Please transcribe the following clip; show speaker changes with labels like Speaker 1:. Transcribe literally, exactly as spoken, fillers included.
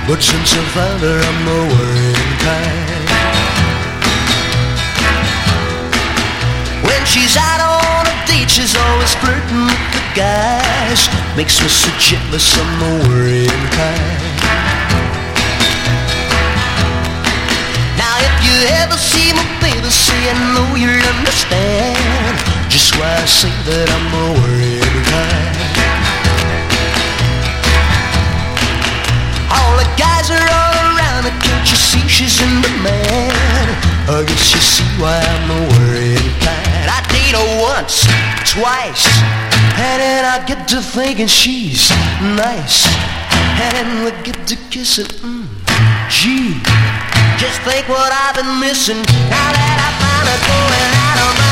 Speaker 1: But since I found her, I'm the worrying kind. When she's out on a date, she's always flirting with the guys. Makes me so jealous, I'm the worrying kind. Now if you ever see my baby, say I know you'll understand just why I say that I'm the worrying kind. All the guys are all around her, can't you see she's in demand? I guess you see why I'm the worrying kind. I date her once, twice, and then I get to thinking she's nice. And then we get to kissing, mm, gee, just think what I've been missing. Now that I found her going out